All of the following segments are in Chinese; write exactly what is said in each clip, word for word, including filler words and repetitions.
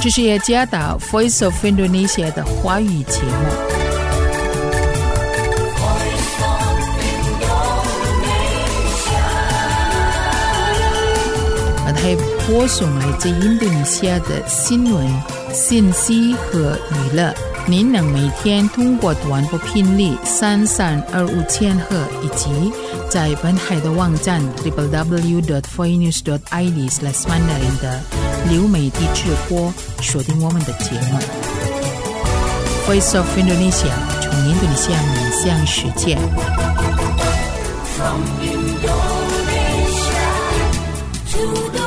这是雅加达 Voice of Indonesia 的华语节目。还播送来自印度尼西亚的新闻、信息和娱乐。您能每天通过短波频率三三二五千赫，以及在本海的网站 double-u double-u double-u dot voinews dot i d slash mandarin 的流媒体直播锁定我们的节目。Voice of Indonesia 从印度尼西亚面向世界。From Indonesia to the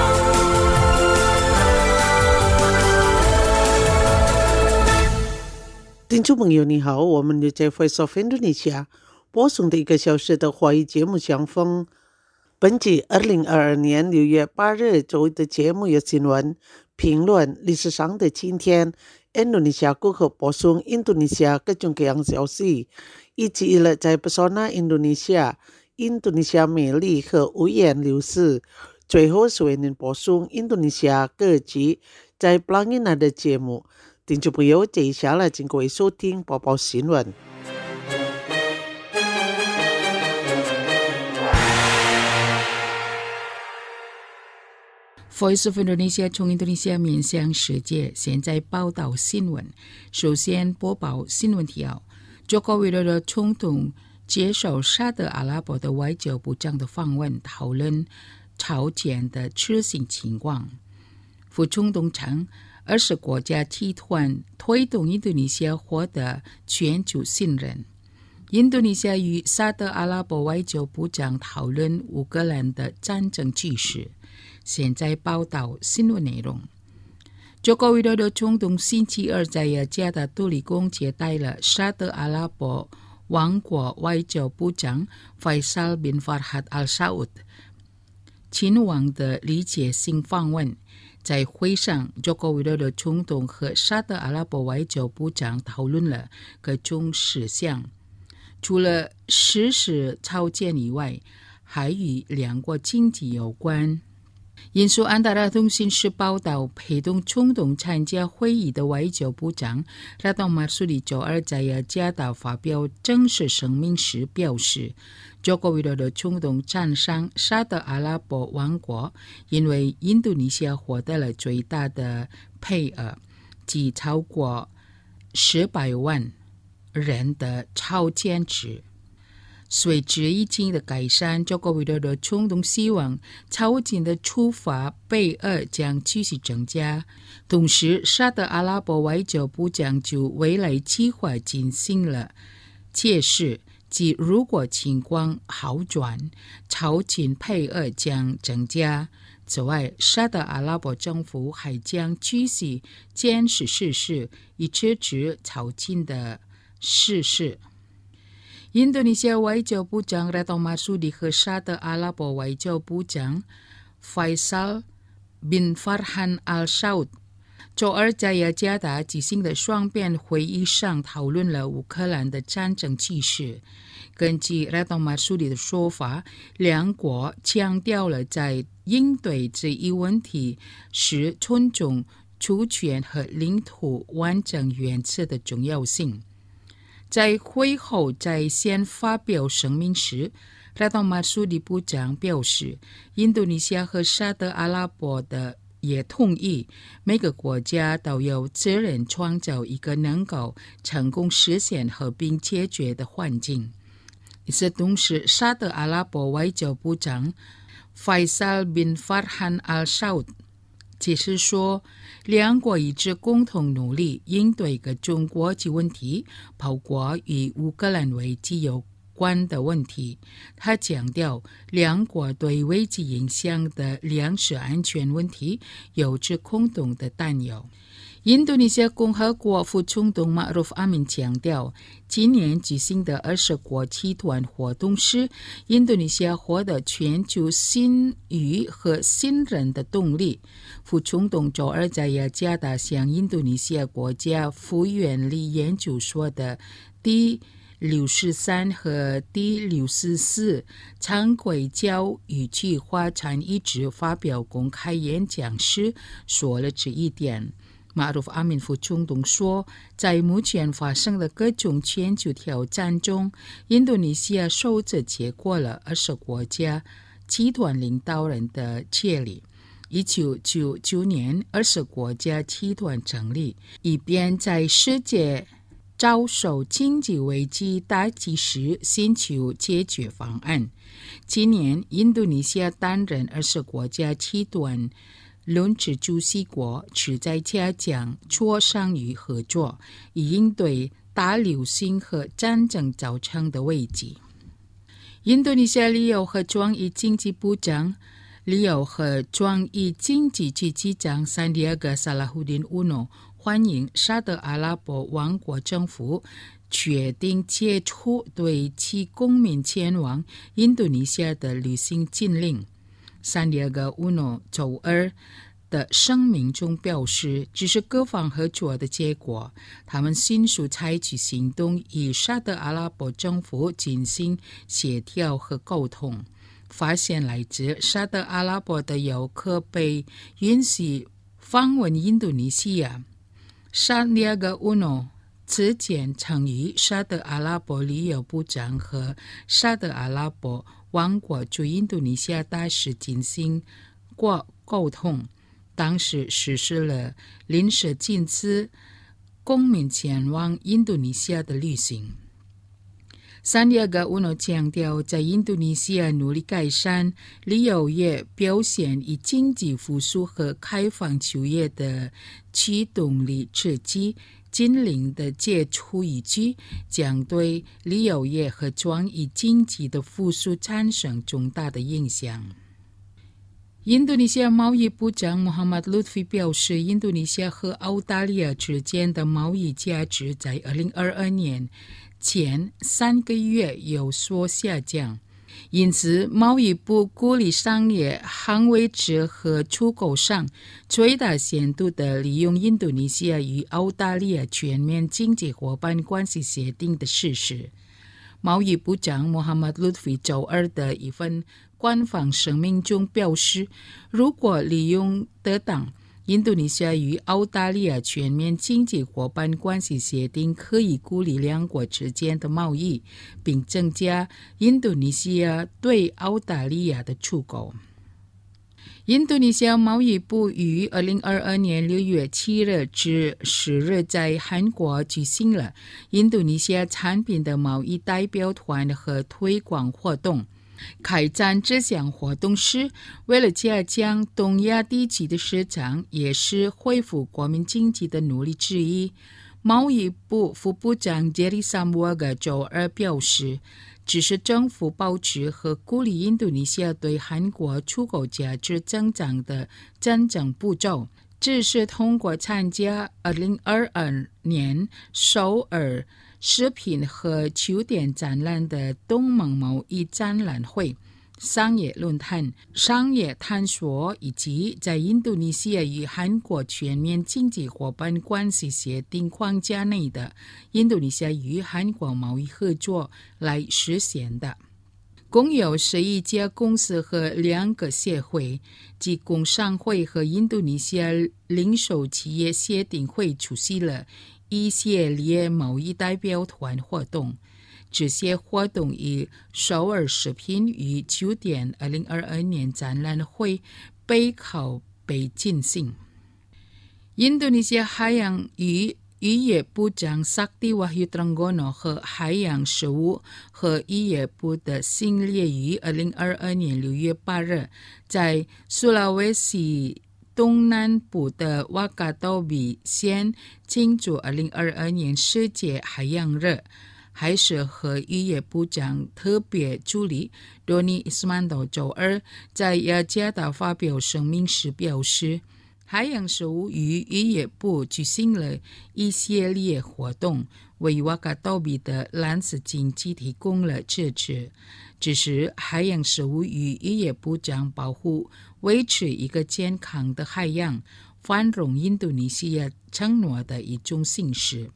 听众朋友你好，我们就在 Voice of Indonesia 播送的一个小时的华语节目相逢。本集二零二二年六月八日周一的节目有新闻、评论、历史上的今天、印度尼西亚顾客播送印度尼西亚各种各样消息，以及了在 Pesona Indonesia、印度尼西亚美丽和五颜六色。最后是为您播送印度尼西亚各级在 Pelangina 的节目。听众朋友，接下来请各位收听播报新闻。 Voice of Indonesia 从印度尼西亚面向世界，现在报道新闻。首先播报新闻提要：Joko Widodo总统接受沙特阿拉伯的外交部长的访问，讨论朝鲜的执行情况。副总统称，二十国家集团推动印度尼西亚获得全球信任。印度尼西亚与沙特阿拉伯外交部长讨论乌克兰的战争局势。现在报道新闻内容。Joko Widodo总统星期二在雅加达杜里宫接待了沙特阿拉伯王国外交部长 Faisal bin Farhad Al Saud 亲王的礼节性访问。在会上 Joko Widodo 总统和沙特阿拉伯外交部长讨论了各种事项，除了实施朝鲜以外，还与两国经济有关。引述安达拉通讯社报道，陪同总统参加会议的外交部长 Retno Marsudi 周二在雅加达发表正式声明时表示，Joko Widodo 总统赞赏沙特阿拉伯王国，因为印度尼西亚获得了最大的配额，即超过十百万人的超减值。随着疫情的改善， Joko Widodo 总统希望朝鲜的处罚配额将继续增加。同时，沙特阿拉伯外交部长就未来计划进行了解释，即如果情况好转，朝鲜配额将增加。此外，沙特阿拉伯政府还将继续监视事实，以制止朝鲜的事实。印度尼西亚外交部长 Retno Marsudi 和沙特阿拉伯外交部长 Faisal bin Farhad Al Saud 周二在雅加达举行的双边会议上讨论了乌克兰的战争局势。根据 Retno Marsudi 的说法，两国强调了在应对这一问题时尊重主权和领土完整原则的重要性。在会后在线发表声明时， Retno Marsudi 部长表示，印度尼西亚和沙特阿拉伯的也同意，每个国家都有责任创造一个能够成功实现和平解决的环境。与此同时，沙特阿拉伯外交部长 Faisal bin Farhad Al Saud 解释说，两国一直共同努力应对各种国际问题，包括与乌克兰危机有关的问题。他强调，两国对危机影响的粮食安全问题有着共同的担忧。印度尼西亚共和国副总统 Ma'ruf Amin 强调，今年举行的二十国集团活动是印度尼西亚获得全球信誉和信任的动力。副总统周二在雅加达向印度尼西亚国家复原力研究所的第六十三和第六十四常规教育计划参与者发表公开演讲时说了这一点。 马鲁夫阿敏夫中东说，在目前发生的各种全球挑战中，印度尼西亚首次接过了二十国家集团领导人的接力。一九九九年，二十国家集团成立，以便在世界遭受经济危机打击时寻求解决方案。今年，印度尼西亚担任二十国家集团轮值主席国，旨在加强磋商与合作，以应对大流行和战争造成的危机。印度尼西亚旅游和创意经济部长、旅游和创意经济局局长桑迪亚戈萨拉胡丁乌诺欢迎沙特阿拉伯王国政府决定解除对其公民前往印度尼西亚的旅行禁令。桑迪亚戈乌诺周二的声明中表示，这是各方合作的结果，他们迅速采取行动，与沙特阿拉伯政府进行协调和沟通。发现来自沙特阿拉伯的游客被允许访问印度尼西亚。桑迪亚戈乌诺此前曾与沙特阿拉伯旅游部长和沙特阿拉伯王国驻印度尼西亚大使进行过沟通，当时实施了临时禁止公民前往印度尼西亚的旅行。桑迪亚戈乌诺强调，在印度尼西亚努力改善旅游业表现以经济复苏和开放就业的驱动力之际，禁令的解除依据将对旅游业和创意经济的复苏产生重大的影响。印度尼西亚贸易部长穆罕默德·鲁特菲表示，印度尼西亚和澳大利亚之间的贸易价值在二零二二年前三个月有所下降，因此贸易部鼓励商业捍卫者和出口商最大限度地利用印度尼西亚与澳大利亚全面经济伙伴关系协定的事实。贸易部长穆罕默德·鲁特菲周二的一份官方声明中表示，如果利用得当，印度尼西亚与澳大利亚全面经济伙伴关系协定可以鼓励两国之间的贸易，并增加印度尼西亚对澳大利亚的出口。印度尼西亚贸易部于二零二二年六月七日至十日在韩国举行了印度尼西亚产品的贸易代表团和推广活动。开展这项活动时，为了加强东亚地区的市场，也是恢复国民经济的努力之一。贸易部副部长杰里萨姆格周二表示，这是政府保持和鼓励印度尼西亚对韩国出口价值增长的真正步骤。这是通过参加二零二二年首尔食品和酒店展览的东盟贸易展览会、商业论坛、商业探索，以及在印度尼西亚与韩国全面经济伙伴关系协定框架内的印度尼西亚与韩国贸易合作来实现的。共有十一家公司和两个协会，即工商会和印度尼西亚零售企业协定会出席了一系列贸易代表团活动。这些活动以首尔食品与酒店二零二二年展览会背靠背进行。印度尼西亚海洋与渔业部长萨蒂瓦尤特朗戈诺和海洋事务和渔业部的新列于二零二二年六月八日在苏拉威西东南部的瓦卡多比县庆祝二零二二年世界海洋日。海事和渔业部长特别助理多尼伊斯曼多周二在雅加达发表声明时表示，海洋事务与渔业部举行了一系列活动，为瓦卡多比的蓝色经济提供了支持。这是海洋事务与渔业部长保护维持一个健康的海洋、繁荣印度尼西亚承诺的一种形式。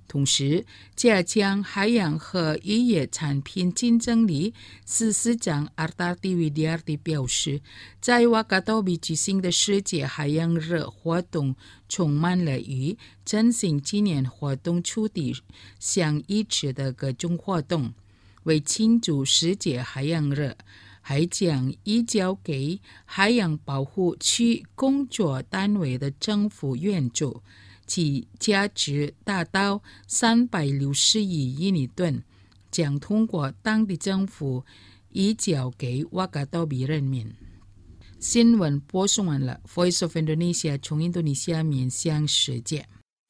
同时加强海洋和渔业产品竞争力。司司长阿达蒂维迪亚蒂表示，在瓦卡多比举行的世界海洋日活动充满了与振兴纪念活动处理相一致的各种活动。为庆祝世界海洋日，还将移交给海洋保护区工作单位的政府援助，其价值达到三百六十亿印尼盾，将通过当地政府移交给瓦卡多比人民。新闻播送完了 ，Voice of Indonesia 从印度尼西亚面向世界。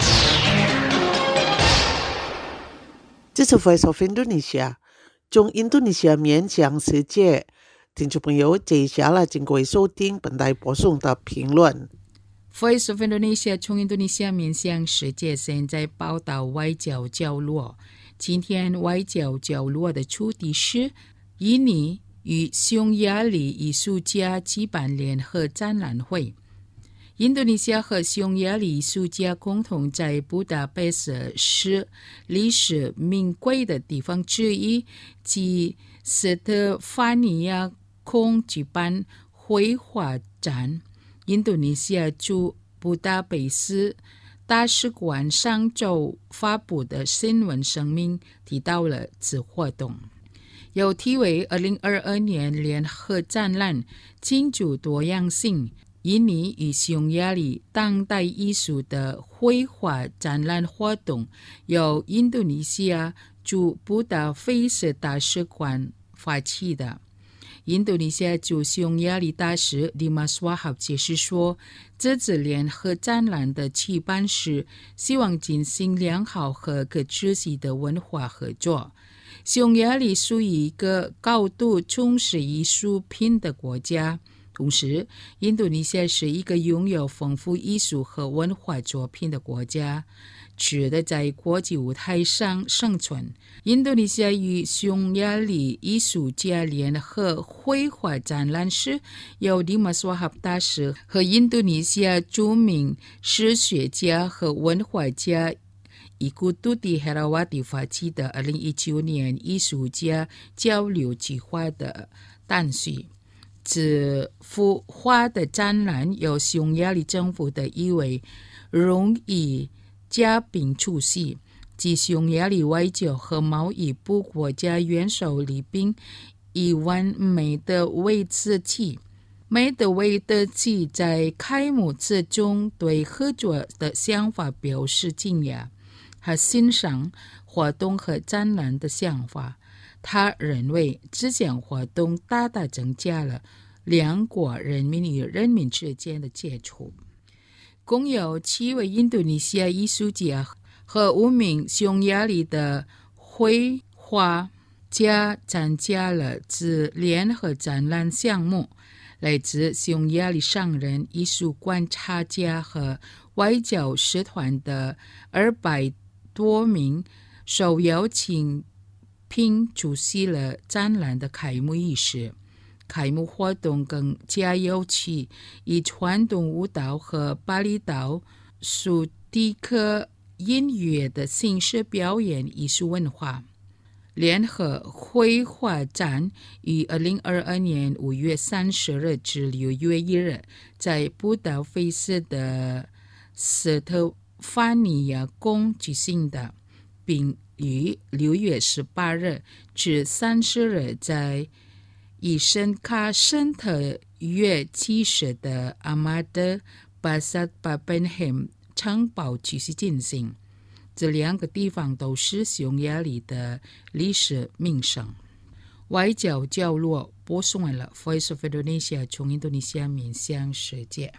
这是 Voice of Indonesia 从印度尼西亚面向世界。听众朋友，接下来请各位收听本台播送的评论。 Voice of Indonesia 从印度尼西亚面向世界，现在报道外交角落。今天外交角落的主题是印尼与匈牙利艺术家举办联合展览会。印度尼西亚和匈牙利艺术家共同在布达佩斯是历史名贵的地方之一，即斯特法尼亚空举办绘画展。印度尼西亚驻布达佩斯大使馆上周发布的新闻声明提到了此活动，有题为二零二二年联合展览庆祝多样性印尼与匈牙利当代艺术的绘画展览活动，由印度尼西亚驻布达佩斯大使馆发起的。印度尼西亚驻匈牙利大使利马斯瓦哈解释说，这次联合展览的期盼是希望进行良好和可持续的文化合作。匈牙利属于一个高度重视艺术品的国家，同时印度尼西亚是一个拥有丰富艺术和文化作品的国家，值得在国际舞台上生存。印度尼西亚与匈牙利艺术家联合绘画展览时，由利马斯瓦哈大使和印度尼西亚著名史学家和文化家伊古杜蒂赫拉瓦蒂发起的二零一九年艺术家交流计划的诞生。此幅画的展览由匈牙利政府的一位荣誉嘉宾出席，即匈牙利外交和贸易部国家元首礼宾伊万梅德韦茨奇。梅德韦德奇在开幕词中对合作的想法表示惊讶，他欣赏活动和展览的想法。他认为这项活动大大增加了两国人民与人民之间的接触。共有七位印度尼西亚艺术家和五名匈牙利的绘画家参加了此联合展览项目。来自匈牙利商人、艺术观察家和外交使团的二百多名受邀请并出席了展览的开幕仪式。开幕活动更加有趣，以传统舞蹈和巴厘岛苏迪克音乐的形式表演艺术文化。联合绘画展于二零二二年五月三十日至六月一日在布达佩斯的斯特法尼亚宫举行的，并于六月十八日至三十日在以圣卡圣特乐器室的阿马德巴萨巴本汉城堡继续进行。这两个地方都是匈牙利的历史名胜。外交角落播送完了 Voice of Indonesia 从印度尼西亚面向世界。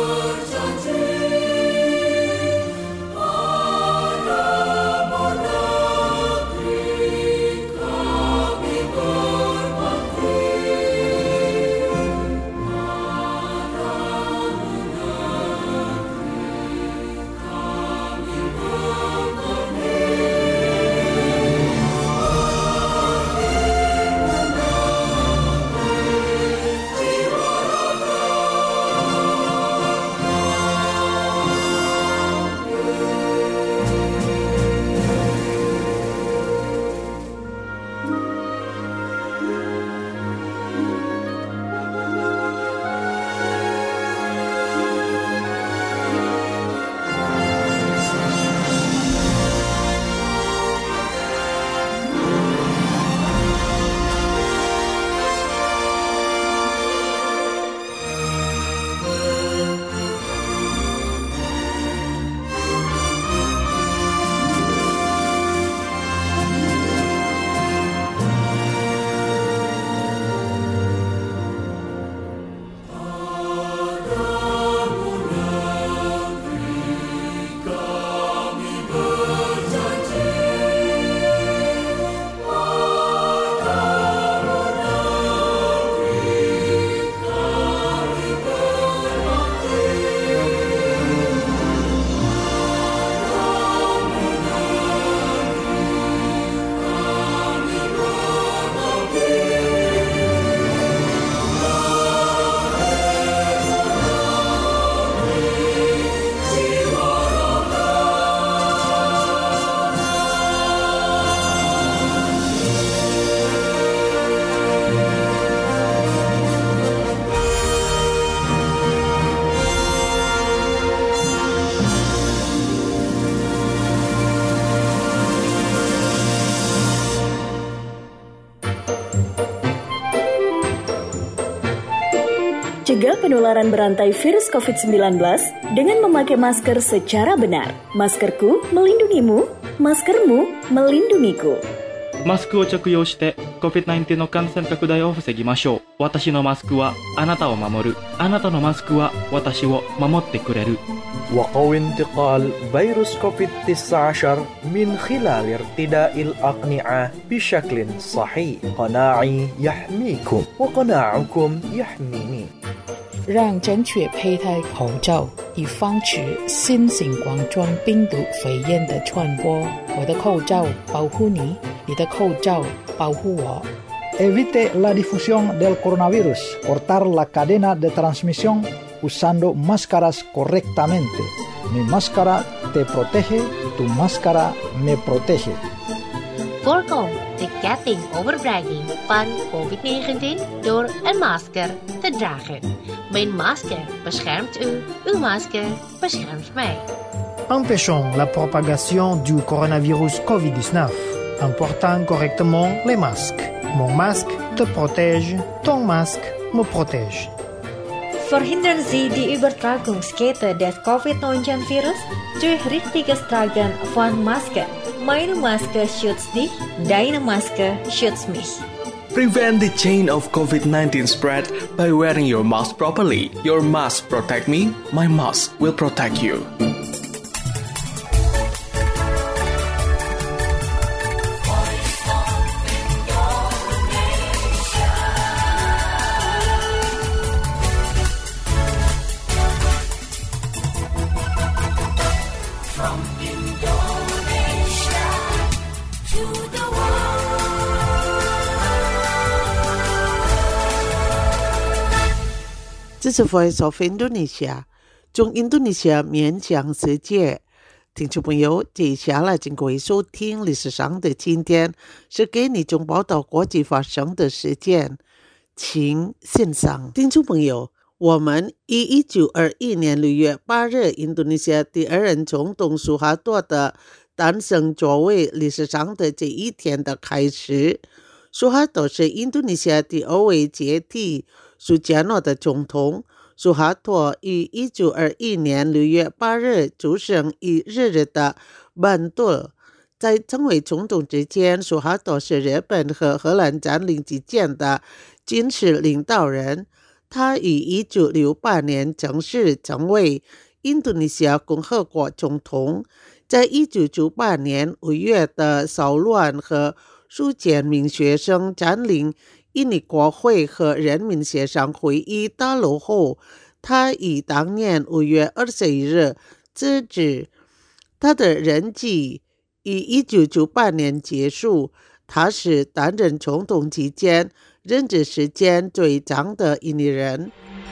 Pada Cegah penularan berantai virus covid sembilan belas dengan memakai masker secara benar. Maskerku melindungimu, maskermu melindungiku. マスクを着用して コビッドナインティーン の感染拡大を防ぎましょう。私のマスクはあなたを守る。あなたのマスクは私を守ってくれる。 وقوي انتقال فيروس كوفيد تسعة عشر من خلال ارتداء الأقنعة بشكل صحيح. قناعي يحميكم وقناعكم يحميني. 让正确佩戴口罩，以防止新型冠状病毒肺炎的传播。我的口罩保护你，你的口罩保护我。 Evite la difusión del coronavirus. Cortar la cadena de transmisión usando máscaras correctamente. Mi máscara te protege, tu máscara me protege. Voorkom de ketting overbrenging van covid negentien door een masker te dragen. Mijn masker beschermt u, uw masker beschermt mij. Empêchons la propagation du coronavirus covid dix-neuf en portant correctement les masques. Mon masque te protège, ton masque me protège. Verhindern Sie die Übertragungskette des covid neunzehn virus durch richtiges Tragen von Maske. Meine Maske schützt dich, deine Maske schützt mich. Prevent the chain of covid nineteen spread by wearing your mask properly. Your mask protect me, my mask will protect you. 这是 Voice of Indonesia 中印度尼西亚面向世界。听众朋友，接下来请各位收听历史上的今天，是给你中报道国际发生的事件，请欣赏。听众朋友，我们以一九二一年六月八日印度尼西亚第二任总统苏哈多的诞生作为历史上的这一天的开始。苏哈多是印度尼西亚第二位接替苏加诺的总统。苏哈多于一九二一年六月八日出生于日日的班杜。在成为总统之前，苏哈多是日本和荷兰占领期间的军事领导人。他于一九六八年正式成为印度尼西亚共和国总统。在一九九八年五月的骚乱和数千名学生占领印尼国会和人民协商会议大楼后，他于当年五月二十一日辞职。他的任期于一九九八年结束。他是担任总统期间任职时间最长的印尼人。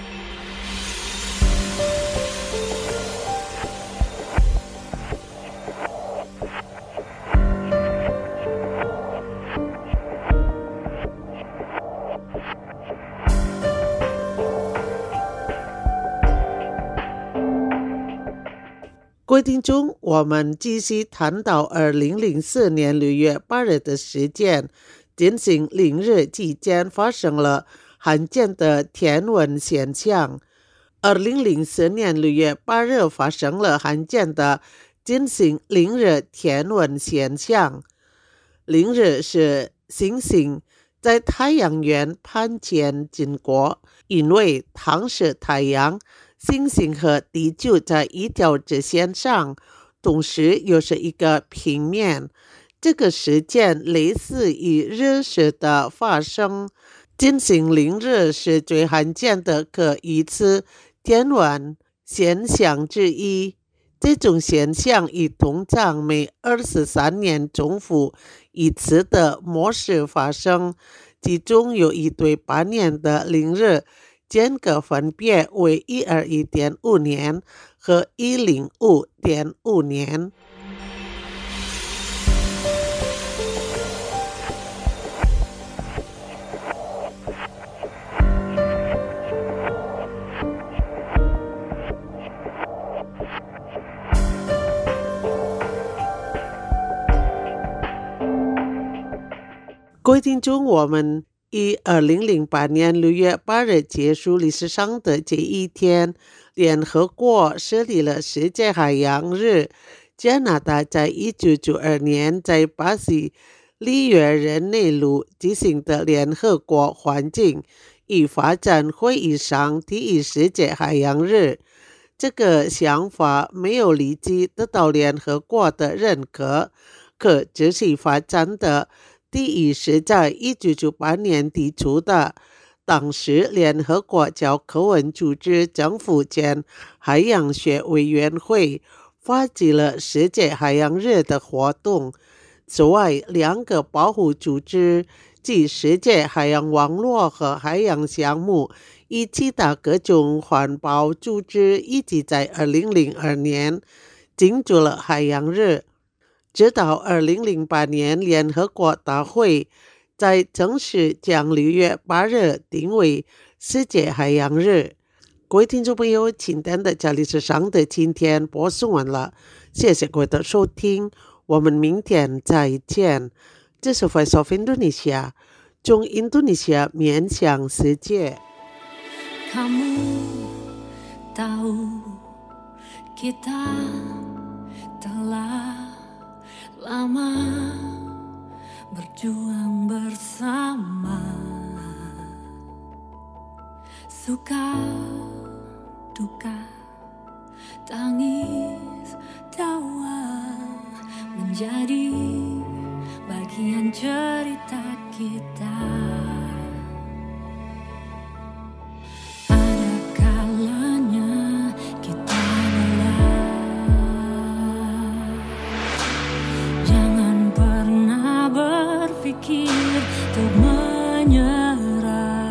各位听众，我们继续谈到二零零四年六月八日的事件。进行零日期间发生了罕见的天文现象。二零零四年六月八日发生了罕见的进行零日天文现象。零日是星星在太阳圆盘前经过，因为当时太阳、星星和地球在一条直线上，同时又是一个平面。这个事件类似于日食的发生。进行零日是最罕见的可疑似天文现象之一。这种现象以通常每二十三年重复一次的模式发生，其中有一对八年的零日间隔分别为一百二十一点五年和一百零五点五年。各位听众，我们以二零零八年六月八日结束历史上的这一天，联合国设立了世界海洋日。加拿大在一九九二年在巴西里约热内卢举行的联合国环境与发展会议上提议世界海洋日。这个想法没有立即得到联合国的认可，可持续发展的提议是在一九九八年提出的。当时联合国教科文组织政府间海洋学委员会发起了世界海洋日的活动。此外，两个保护组织即世界海洋网络和海洋项目以其他各种环保组织一起在二零零二年庆祝了海洋日。直到二零零八年联合国大会在正式将六月八日定为世界海洋日。各位听众朋友，今天的家历史上的今天播送完了，谢谢各位的收听，我们明天再见。这是 Voice of Indonesia， 从印度尼西亚面向世界。 Kamu tahu kita telah lama berjuang bersama, suka duka tangis tawa menjadi bagian cerita kita. Ada kalanya kita lelah, jangan pernah berpikir untuk menyerah.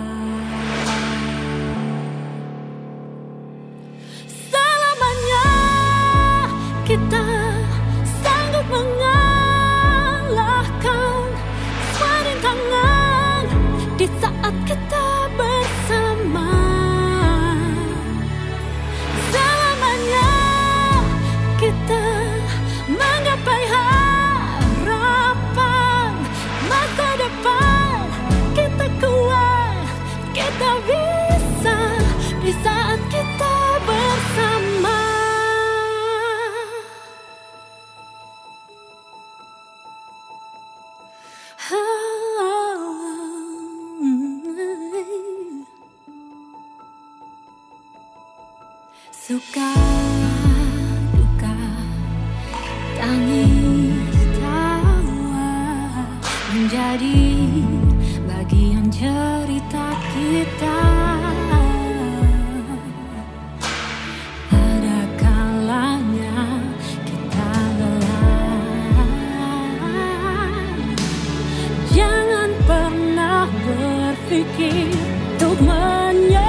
Selamanya kita sanggup mengalahkan semua rintangan di saat kita bersama. Selamanya kita menggapai harapan masa depan. Kita kuat, kita bisa di saat kita bersama. Suka duka tangis tawa menjadi bagian cerita kita. Ada kalanya kita lelah, jangan pernah berpikir untuk menyerah.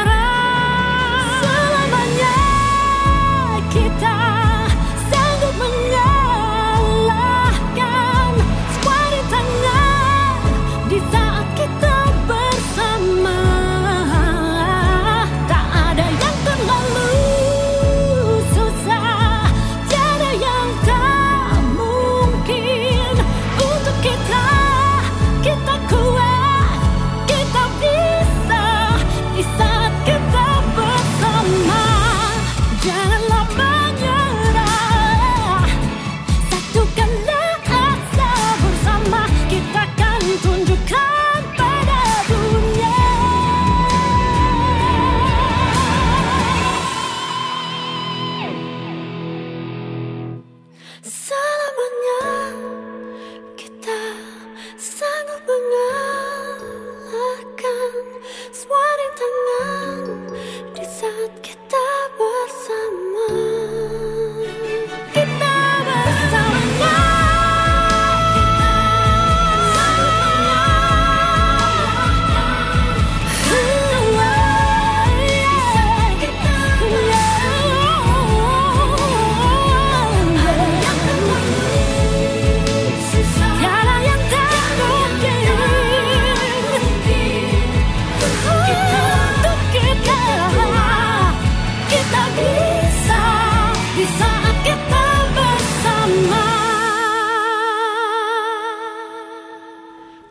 Selamanya kita sanggup mengalahkan semua rintangan di saat kita bersama.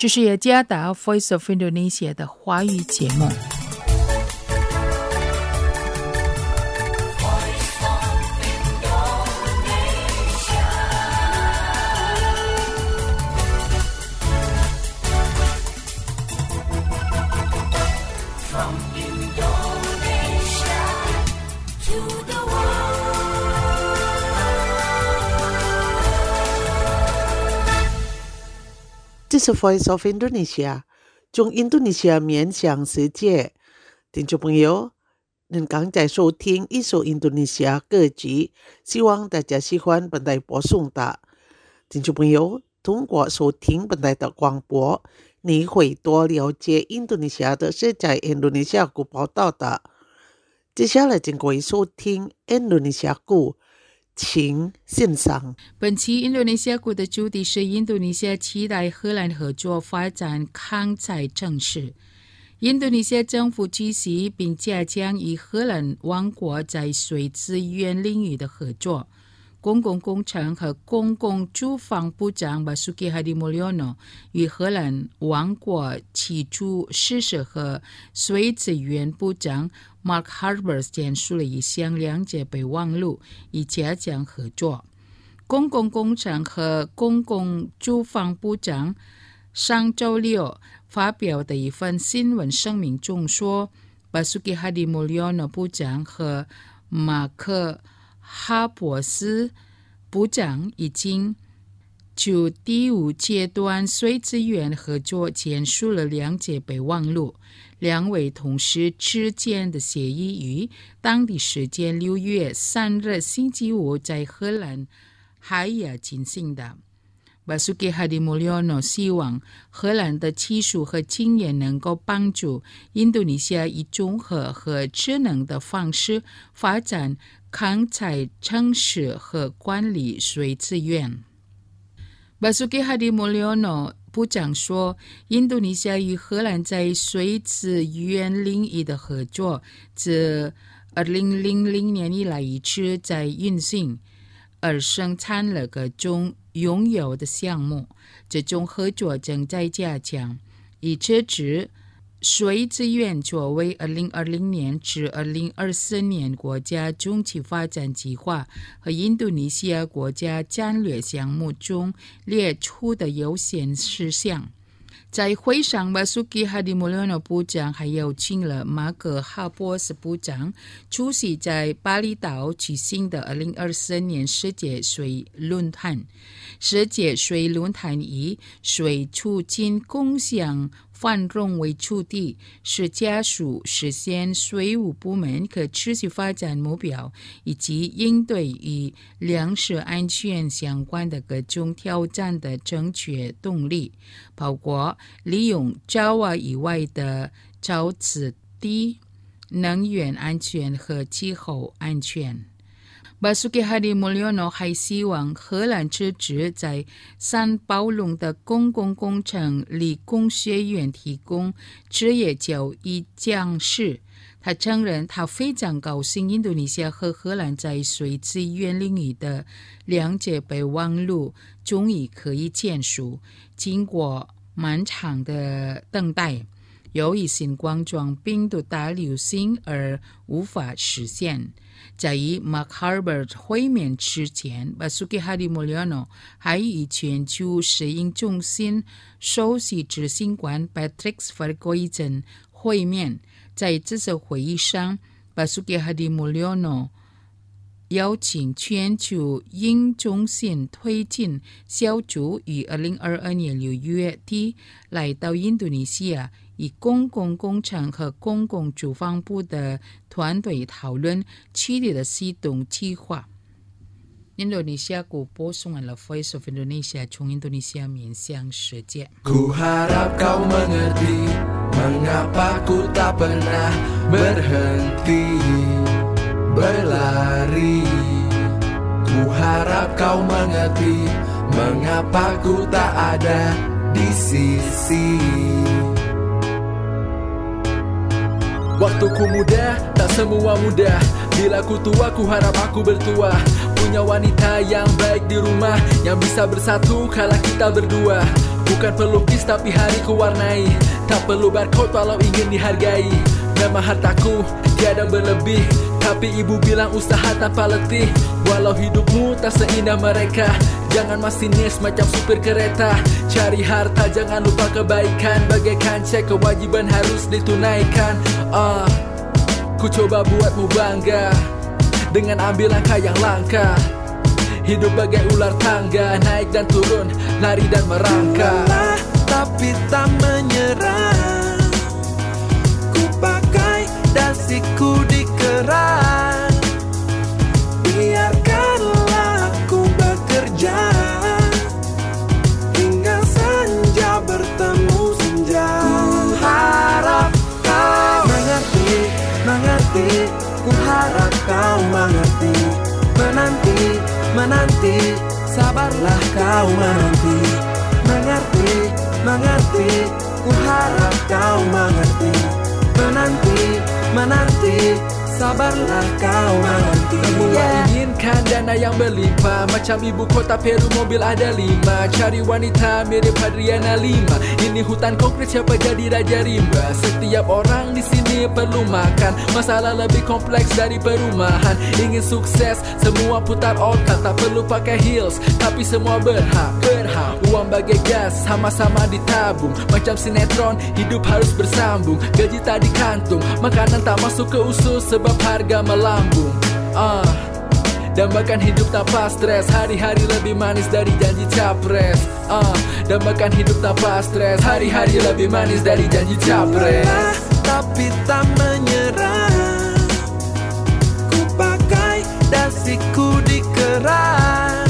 这是雅加达 Voice of Indonesia 的华语节目。 这是 Voice of Indonesia， 从印度尼西亚面向世界。听众朋友，您刚才收听一首印度尼西亚歌曲，希望大家喜欢本台播送的。听众朋友，通过收听本台的广播，你会多了解印度尼西亚的世界印度尼西亚鼓报道的。接下来请各位收听印度尼西亚鼓。请欣赏。 本期印度尼西亚鼓的主题是印度尼西亚期待荷兰合作发展康财城市。印度尼西亚政府支持并加强与荷兰王国在水资源领域的合作。公共工程和公共住房部长 Basuki Hadimulyono 与荷兰王国起初施设和水资源部长 Mark Harbers 签署了一项两界备忘录，以加强合作。公共工程和公共住房部长上周六发表的一份新闻声明中说， Basuki Hadimulyono 部长和马克哈珀斯部长已经就第五阶段水资源合作签署了两界备忘录。两位同事之间的协议于当地时间六月三日星期五在荷兰海雅进行的。Basuki Hadimulyono 希望荷兰的技术和经验能够帮助印度尼西亚以综合和智能的方式发展康财城市和管理水资源。Basuki Hadimulyono 部长说，印度尼西亚与荷兰在水资源领域的合作自二零零零年以来一直在运行，而生产了各种拥有的项目。这种合作正在加强，以支持水资源作为二零二零年至二零二四年国家中期发展计划和印度尼西亚国家战略项目中列出的优先事项。在会上， Basuki Hadimulyono 部长还邀请了马克哈珀斯部长出席在巴厘岛举行的二零二四年世界水论坛。世界水论坛以水促进共享繁荣为主题，是加速实现水务部门可持续发展目标，以及应对与粮食安全相关的各种挑战的正确动力，包括利用沼瓦以外的沼泽地、能源安全和气候安全。Basuki Hadimulyono 还希望荷兰支持在三宝龙的公共工程理工学院提供职业教育讲师。他承认他非常高兴印度尼西亚和荷兰在水资源领域的两界备忘录终于可以签署，经过漫长的等待，由于新冠状病毒大流行而无法实现。在与 Mark Harbers 会面之前， Basuki Hadimulyono 还与全球适应中心首席执行官 Patrick Vergoisen 会面。在这次会议上， Basuki Hadimulyono 邀请全球应中心推进小组于二零二二年六月底来到印度尼西亚，以公共工程和公共住房部的团队讨论区域的系统计划。印度尼西亚鼓播送完了 Voice of Indonesia， 从印度尼西亚面向世界。 Ku harap kau mengerti mengapa ku tak pernah berhenti berlari. Ku harap kau mengerti mengapa ku tak ada di sisi. Waktuku muda, tak semua mudah. Bila ku tua, ku harap aku bertua. Punya wanita yang baik di rumah, yang bisa bersatu kala kita berdua. Bukan pelukis tapi hariku warnai. Tak perlu barcode walau ingin dihargai. Memang hartaku tiada berlebih, tapi ibu bilang usaha tanpa letih. Walau hidupmu tak seindah mereka, jangan masinis macam supir kereta. Cari harta jangan lupa kebaikan, bagaikan cek kewajiban harus ditunaikan. Ah, uh, ku coba buatmu bangga dengan ambil langkah yang langka. Hidup bagai ular tangga, naik dan turun, lari dan merangkak. Lelah tapi tak menyerah, ku pakai dasiku di keran. Biarkanlah ku bekerja hingga senja bertemu senja. Ku harap kau mengerti, mengerti. Ku harap kau mengerti. Menanti, menanti, sabarlah kau menanti. Mengerti, mengerti. Ku harap kau mengerti. Menanti, menanti, sabarlah kau menanti. Semua yeah. Inginkan dana yang berlimpah, macam ibu kota Peru mobil ada lima. Cari wanita mirip Adriana Lima. Ini hutan konkret, siapa jadi raja rimba. Setiap orang di sini perlu makan, masalah lebih kompleks dari perumahan. Ingin sukses, semua putar otak. Tak perlu pakai heels, tapi semua berhak. Berhak, uang bagai gas, sama-sama ditabung. Macam sinetron, hidup harus bersambung. Gaji tak di kantung, makanan tak masuk ke usus sebab harga melambung. Ah, uh, dambakan hidup tanpa stres, hari-hari lebih manis dari janji capres. Ah, uh, dambakan hidup tanpa stres, hari-hari lebih manis dari janji capres. Lelah tapi tak menyerah, ku pakai dasiku di keran.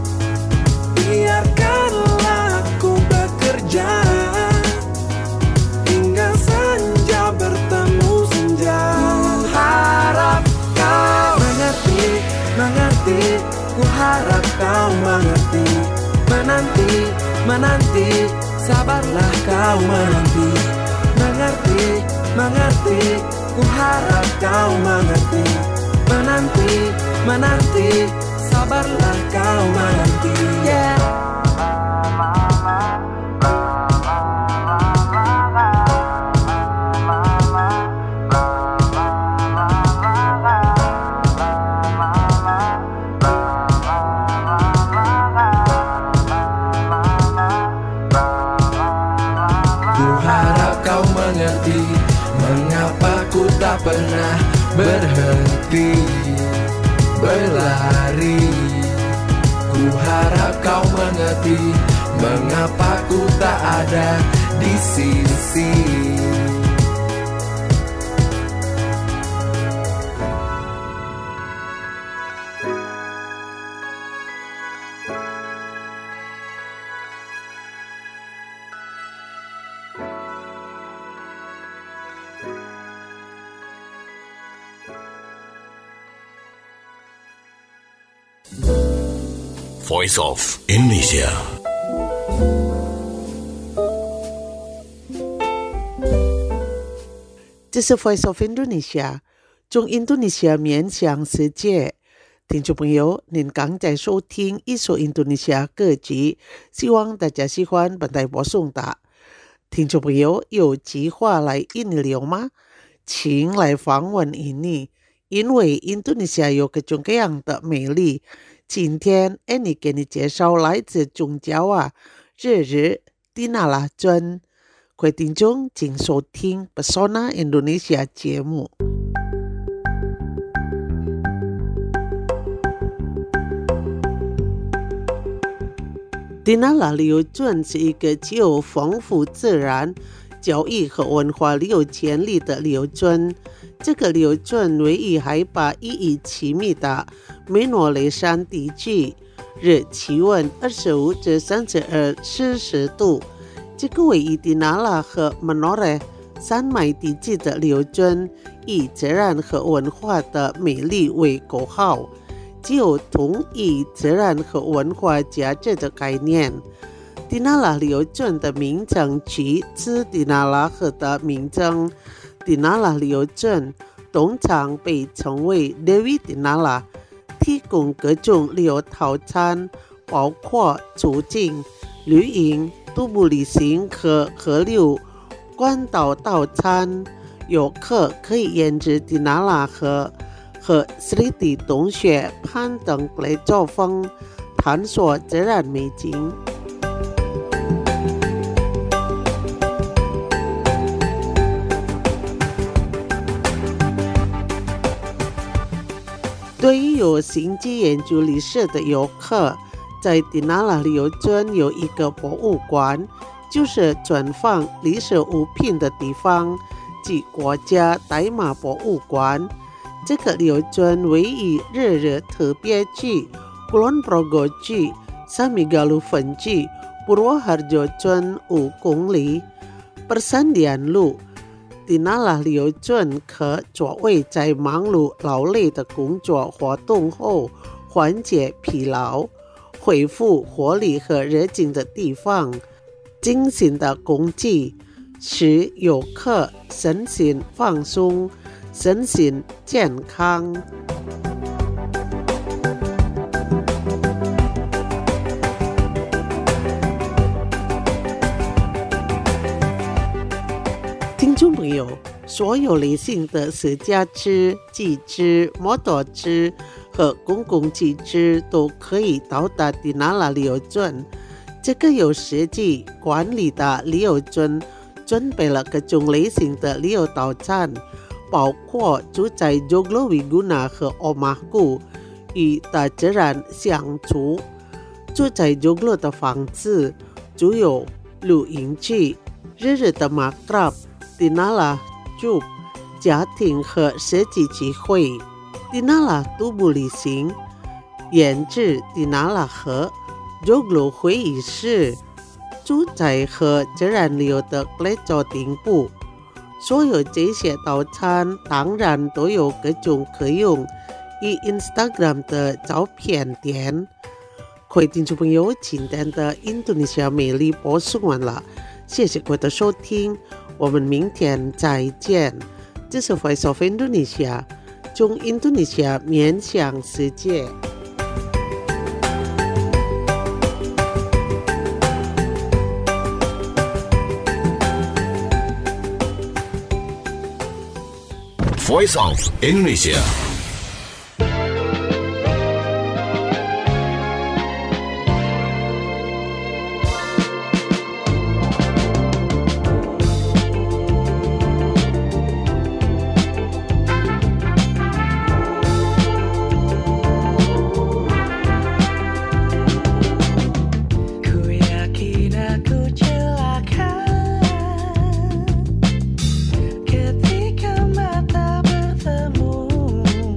Biarkanlah ku bekerja hingga senja bertemu senja. Ku harap kau mengerti, mengerti. Ku harap kau mengerti. Menanti, menanti, sabarlah kau menanti. Mengerti, mengerti. Ku harap kau mengerti. Menanti, menanti, sabarlah kau menanti. Yeah. Mengapa ku tak pernah berhenti berlari. Ku harap kau mengerti mengapa ku tak ada di sisi. Voice of Indonesia. This is Voice of Indonesia， 中印度尼西亚面向世界。听众朋友，您刚在收听一首印度尼西亚歌曲，希望大家喜欢本台播送的。听众朋友有计划来印尼了吗？请来访问印尼，因为印度尼西亚有各种各样的美丽。今天 Annie 给你介绍来自中焦啊日日迪那拉尊，各位听众请收听 Pesona Indonesia 节目。迪那拉旅游村是一个具有丰富自然、教育和文化旅游潜力的旅游村。这个旅游村位于海拔一亿七米的美诺雷山地区，日气温二十五至三十二摄氏度。这个位于迪那拉和门诺雷山脉地区的旅游村，以自然和文化的美丽为口号，具有统一自然和文化价值的概念。迪那拉旅游村的名称取自迪那拉河的名称。迪那拉旅游村通常被称为 Dewi Dinala， 提供各种旅游套餐，包括出境、旅营、 徒步旅行和河流关岛套餐，游客可以沿着迪纳拉河和斯里蒂洞穴攀登雷兆峰，探索自然美景。对于有兴趣研究历史的游客，在迪纳拉旅游村有一个博物馆，就是存放历史物品的地方，即国家代码博物馆。这个旅游村位于日日特别区 Kulon Progo 区三米加路分区 Purwoharjo 村五公里 Persandian 路。迪纳拉旅游村可作为在忙碌劳累的工作活动后缓解疲劳、恢复活力和热情的地方，精心的工具，使游客身心放松、身心健康。听众朋友，所有类型的私家车、机车、摩托车和公共汽车都可以到达迪纳拉旅游村。这个有设计管理的旅游村准备了各种类型的旅游套餐，包括住在 Joglo Wiguna 和 Omaku 与大自然相处。住在 Joglo 的房子就有露营区、日日的马克、迪纳拉 Job 家庭和设计机会。迪纳拉徒步旅行，沿着迪纳拉河 Joglo 会议室，住在和自然旅游的格角顶部。所有这些套餐当然都有各种可用与 Instagram 的照片点。各位听众朋友，今天的印度尼西亚美丽播送完了，谢谢各位的收听，我们明天再见。这是 Voice of Indonesia， 从印度尼西亚面向世界。 Voice of Indonesia。 Ketika mata bertemu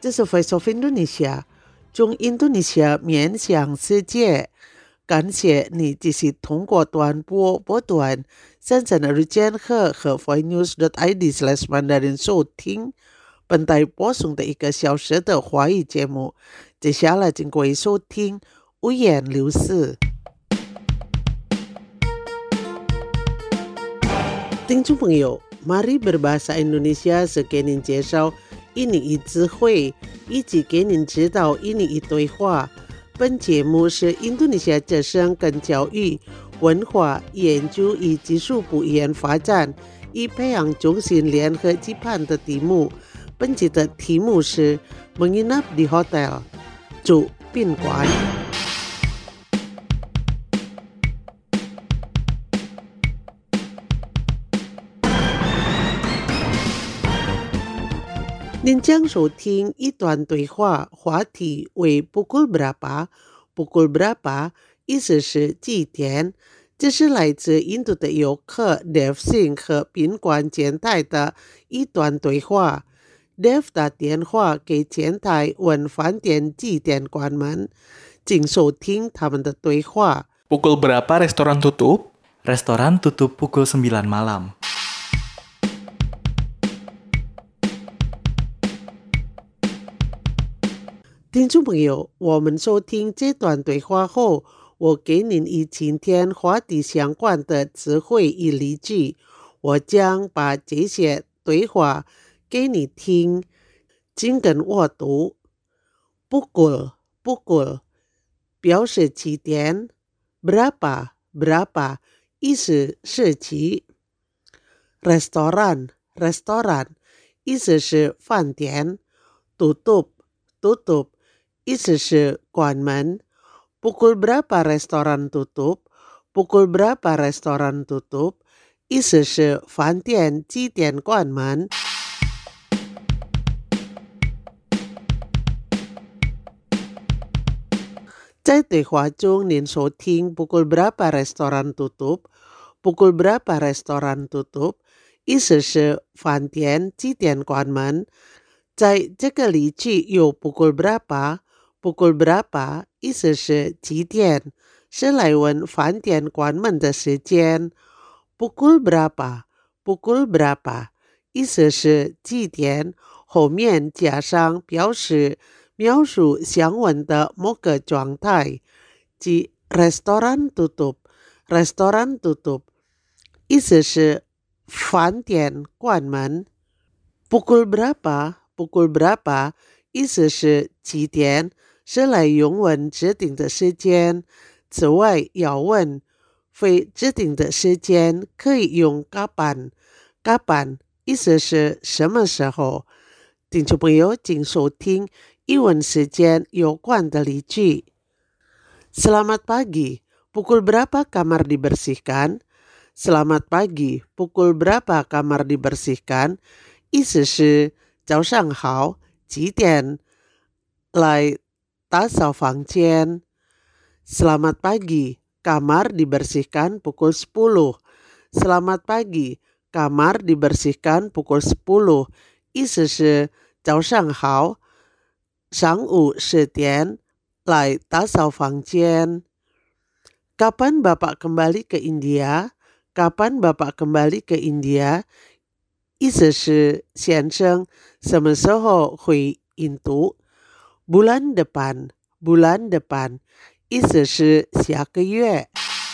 这是 Voice of Indonesia 中印度尼西亚面向世界。感谢你继续通过短波波段三三二千赫和 voicenews.id slash mandarin 收听本台播送的一个小时的华语节目。接下来请各位收听五言六事。听众朋友， mari berbahasa Indonesia 是给您介绍印尼语词汇，以及给您指导印尼语对话。本节目是印度尼西亚哲生跟教育、文化研究与技术部研发展与培养中心联合举办的题目。本期的题目是 menginap di hotel 住宾馆。您将收听一段对话，话题为 pukul berapa pukul berapa 意思是几点。这是来自印度的游客 Dev Singh 和宾馆前台的一段对话。Dev 打电话给前台问饭店几点关门，请收听他们的对话。 Pukul berapa restoran tutup? Restoran tutup pukul sembilan malam. 听众朋友，我们收听这段对话后，我给您与今天话题相关的词汇与例句。我将把这些对话给你听，请跟我读。pukul pukul 表示几点， berapa berapa 意思是几。restoran restoran 意思是饭店。tutup tutup 意思是关门。Pukul berapa restoran tutup? Pukul berapa restoran tutup? 意思是饭店几点关门。在对话中，您收听 Pukul berapa restoran tutup? Pukul berapa restoran tutup? 意思是饭店几点关门。在这个例句有 Pukul berapa?Pukul berapa 意思是几点，是来问饭店关门的时间。Pukul berapa Pukul berapa 意思是几点，后面加上表示描述相问的某个状态，即 restoran tutup Restoran tutup 意思是饭店关门。Pukul berapa Pukul berapa 意思是几点，是来用问指定的时间。此外，要问非指定的时间可以用 kapan kapan 意思是什么时候。听众朋友，请收听与问时间有关的例句。Selamat pagi, pukul berapa kamar dibersihkan? Selamat pagi, pukul berapa kamar dibersihkan? 意思是早上好，几点来打扫房间。Selamat pagi, kamar dibersihkan pukul sepuluh. Selamat pagi, kamar dibersihkan pukul sepuluh. 意思是早上好，上午十点来打扫房间。Kapan Bapak kembali ke India? Kapan Bapak kembali ke India? 意思是先生什么时候回印度。bulan depan bulan depan 意思是下个月。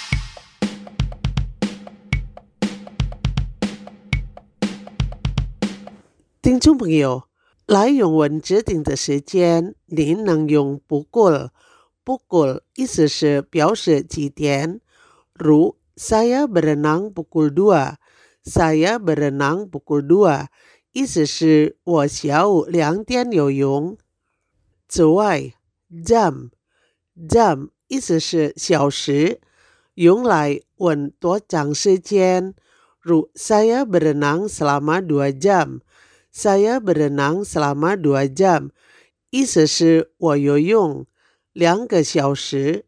听众朋友，来用问指定的时间，您能用 pukul pukul 意思是表示几点，如 saya berenang pukul dua saya berenang pukul dua 意思是我下午两点游泳。此外 jam jam 意思是小时，用来问多长时间，如 saya berenang selama dua jam saya berenang selama dua jam 意思是我游泳两个小时。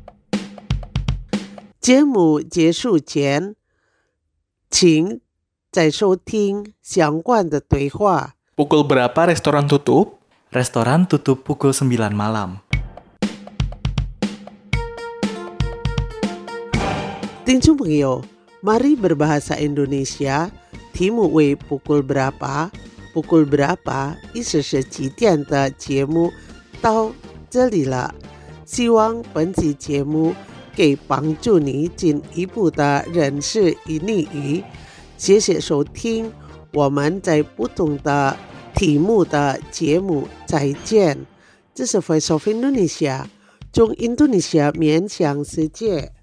节目结束前，请在收听相关的对话。 Pukul berapa restoran tutup? Restoran tutup pukul sembilan malam. 听众朋友 Mari berbahasa Indonesia. 题目为 pukul berapa? Pukul berapa 意思是几点的节目到这里了。希望本期节目可以帮助你进一步的认识印尼语。谢谢收听，我们在不同的题目的节目再见。这是 Voice of Indonesia， 从印度尼西亚面向世界。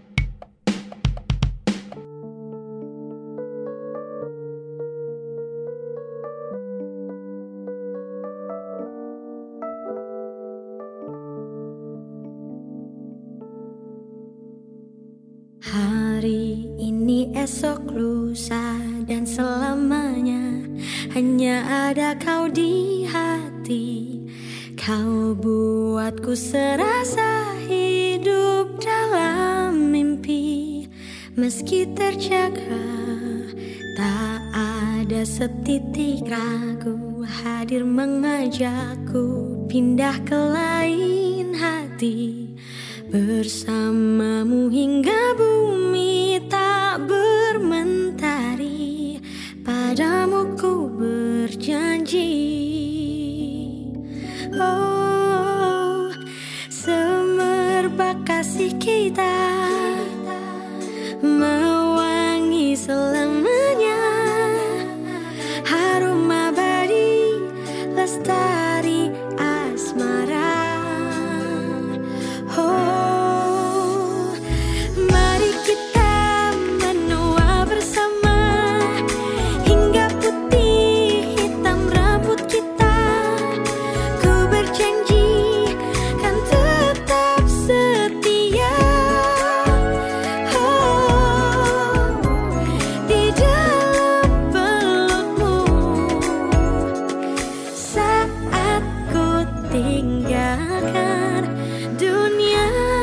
Hari ini, esok, lusa, dan selamanya hanya ada kau di hati. Kau buatku serasa hidup dalam mimpi. Meski terjaga, tak ada setitik ragu. Hadir mengajakku pindah ke lain hati. Bersamamu hingga bumi tak bermentari. Padamu ku berjanji. Oh, semerbak kasih kita mewangi selamanya. Harum abadi lestari asmara. Oh, mari kita menua bersama hingga putih hitam rambut kita. Ku berjanji kan tetap setia. Oh, di dalam pelukmu saat ku tinggalkan dunia.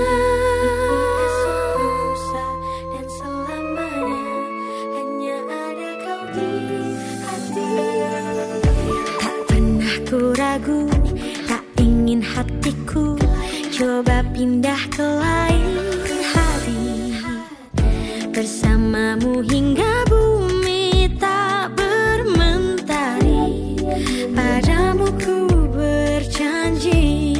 Dan selamanya hanya ada kau di hati. Tak pernah ku ragu, tak ingin hatiku coba pindah ke lain hari. Bersamamu hingga bumi tak bermentari. Padamu ku berjanji.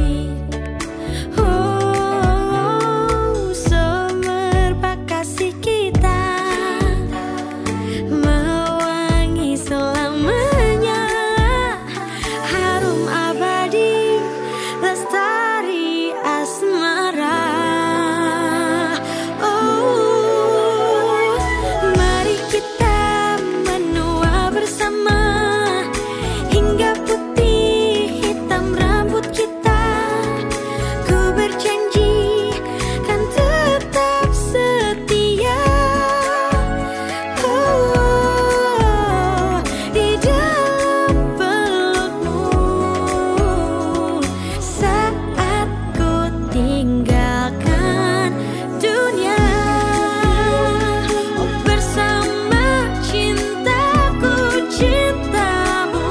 Oh, semerbak kasih kita mewangi selamanya. Harum abadi lestari asmara. Oh, mari kita menua bersama hingga putih hitam rambut kita. Ku berjanji kan tetap setia. Oh, di dalam pelukmu saat ku tinggalkan dunia. Oh, bersama cintaku cintamu.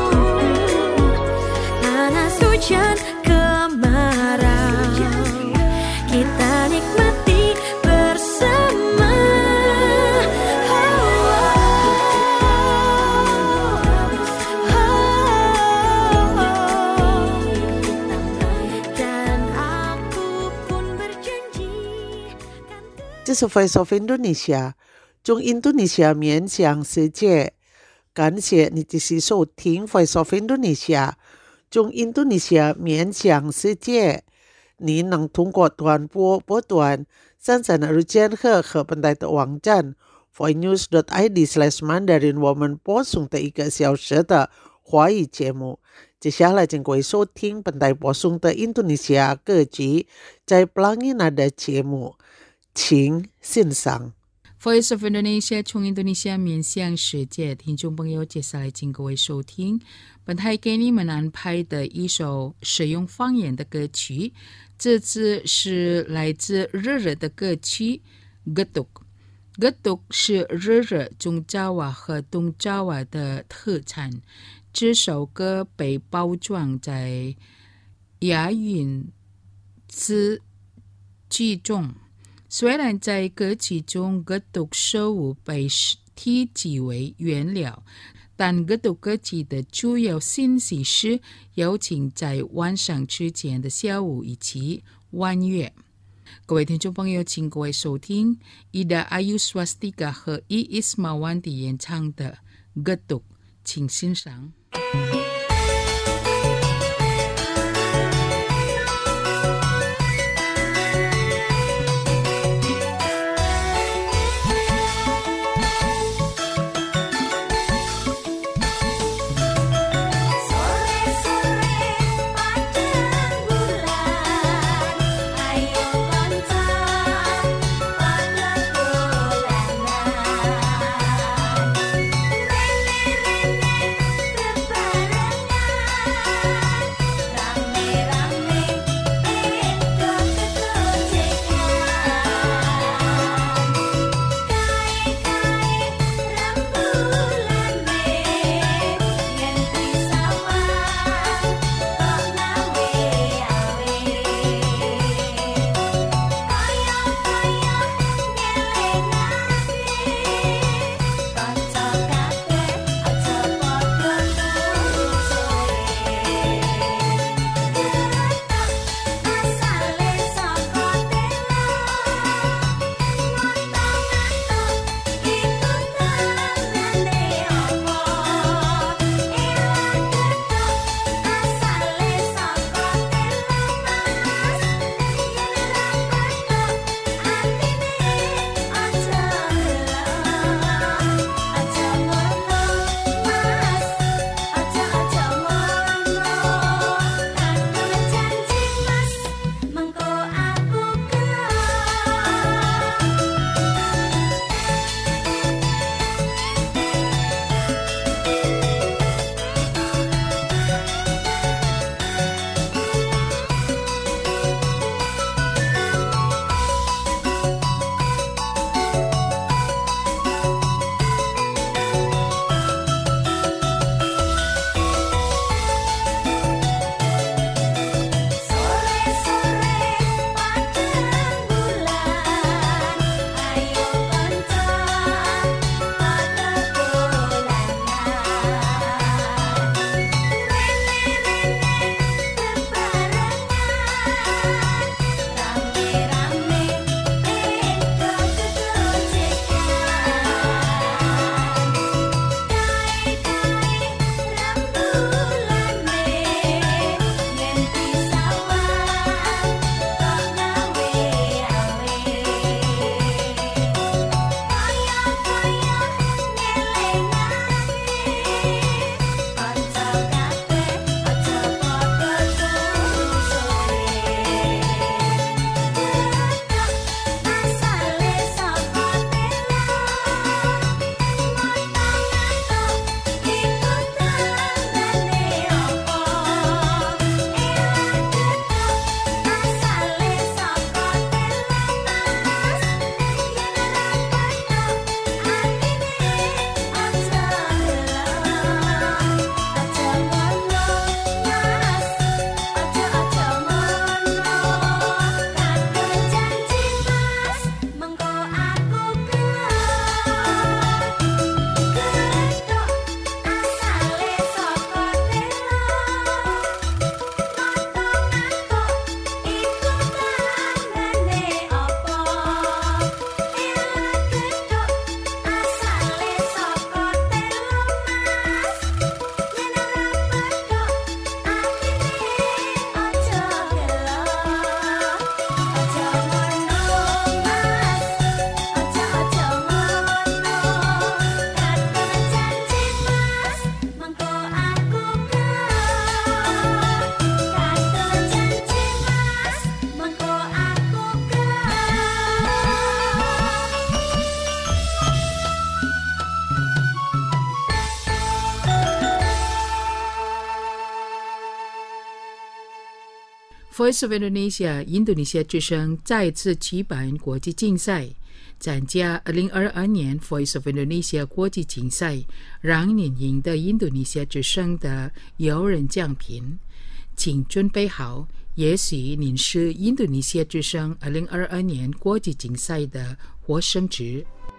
Panas hujan kemarau kita nikmati bersama. Dan aku pun berjanji. 这是 Voice of Indonesia， 从印度尼西亚面向世界。感谢你继续收听 Voice of Indonesia， 从印度尼西亚面向世界。你能通过短波波段上载的日间课和本台的网站 voicenews dot i d slash mandarin 我们播送的一个小时的华语节目。接下来请各位收听本台播送的印度尼西亚各级在 Pelangi Nada 节目，请欣赏。 Voice of Indonesia 从印度尼西亚面向世界，听众朋友，接下来请各位收听本台给你们安排的一首使用方言的歌曲，这次是来自日日的歌曲 Getuk。 Getuk 是日日中爪哇和东爪哇的特产。这首歌被包装在押韵词句中，虽然在歌曲中 Getuk 食物被提及为原料，但 Getuk 歌曲的主要信息是邀请在晚上之前的下午一起玩乐。各位听众朋友，请各位收听 Ida Ayu Swastika 和 E. Ismawanti 演唱的 Getuk， 请欣赏。Voice of Indonesia 印度尼西亚之声再次举办国际竞赛， 参加二零二二年 Voice of Indonesia 国际竞赛，让您赢得印度尼西亚之声的有人奖品。请准备好，也许您是印度尼西亚之声二零二二年国际竞赛的获胜者。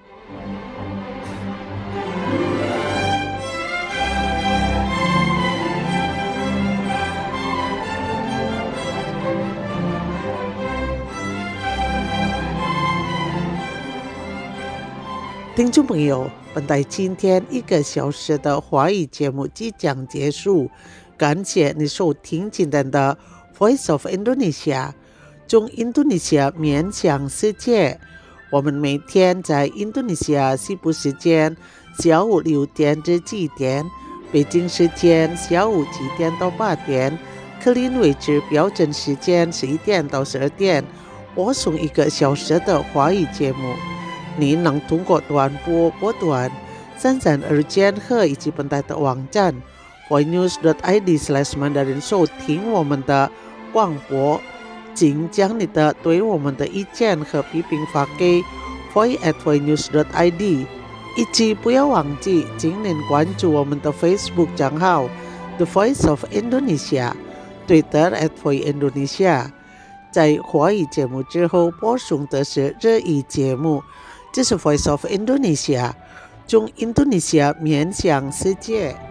听众朋友，本台今天一个小时的华语节目即将结束，感谢你收听今天的 Voice of Indonesia 中印度尼西亚面向世界。我们每天在印度尼西亚西部时间下午六点至七点，北京时间下午七点到八点，克林维治标准时间十一点到十二点，播送一个小时的华语节目。您能通过短波波段、三三二千赫以及本台的网站 voicenews dot i d slash mandarin 收听我们的广播，请将你的对我们的意见和批评发给 voice at voicenews dot i d， 以及不要忘记，请您关注我们的 Facebook 账号 The Voice of Indonesia， Twitter at Voice Indonesia。在华语节目之后播送的是日语节目。这是 Voice of Indonesia， 中印度尼西亚面向世界。